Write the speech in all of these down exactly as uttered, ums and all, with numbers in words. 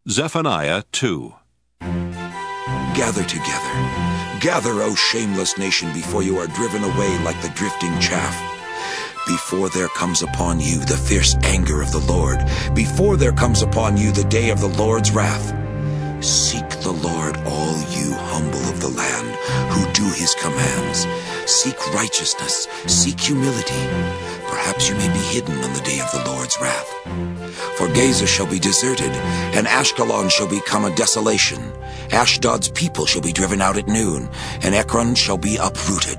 Zephaniah two. Gather together. Gather, O shameless nation, before you are driven away like the drifting chaff. Before there comes upon you the fierce anger of the Lord, before there comes upon you the day of the Lord's wrath. Seek the Lord, all you humble of the land, who do his commands. Seek righteousness, seek humility. Perhaps you may be hidden on the day of the Lord's wrath. For Gaza shall be deserted, and Ashkelon shall become a desolation. Ashdod's people shall be driven out at noon, and Ekron shall be uprooted.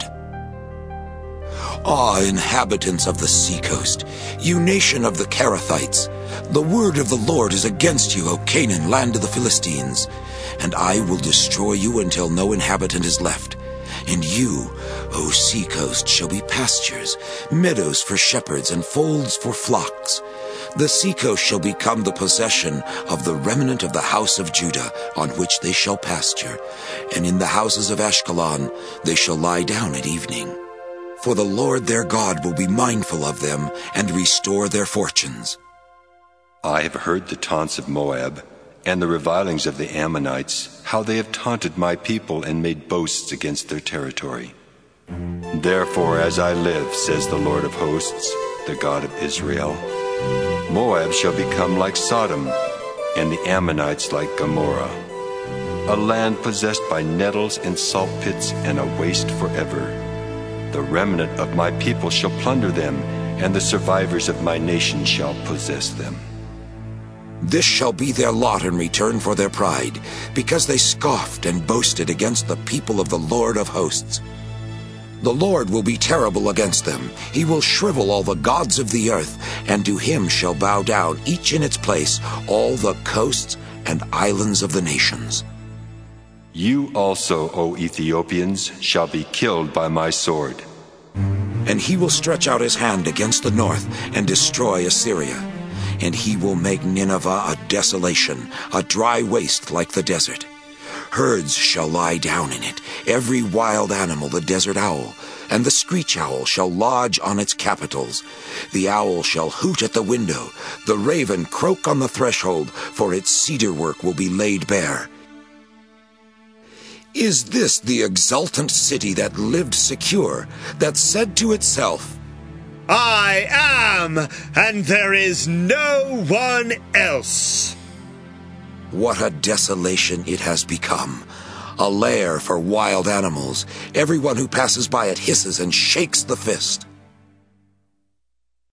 Ah, inhabitants of the seacoast, you nation of the Kerethites, the word of the Lord is against you, O Canaan, land of the Philistines. And I will destroy you until no inhabitant is left. And you, O seacoast, shall be pastures, meadows for shepherds, and folds for flocks. The seacoast shall become the possession of the remnant of the house of Judah, on which they shall pasture. And in the houses of Ashkelon they shall lie down at evening. For the Lord their God will be mindful of them, and restore their fortunes. I have heard the taunts of Moab, and the revilings of the Ammonites, how they have taunted my people and made boasts against their territory. Therefore, as I live, says the Lord of hosts, the God of Israel, Moab shall become like Sodom, and the Ammonites like Gomorrah, a land possessed by nettles and salt pits, and a waste forever. The remnant of my people shall plunder them, and the survivors of my nation shall possess them. This shall be their lot in return for their pride, because they scoffed and boasted against the people of the Lord of hosts. The Lord will be terrible against them. He will shrivel all the gods of the earth, and to him shall bow down, each in its place, all the coasts and islands of the nations. You also, O Ethiopians, shall be killed by my sword. And he will stretch out his hand against the north and destroy Assyria. And he will make Nineveh a desolation, a dry waste like the desert. Herds shall lie down in it, every wild animal, the desert owl, and the screech owl shall lodge on its capitals. The owl shall hoot at the window, the raven croak on the threshold, for its cedar work will be laid bare. Is this the exultant city that lived secure, that said to itself, I am, and there is no one else? What a desolation it has become, a lair for wild animals. Everyone who passes by it hisses and shakes the fist.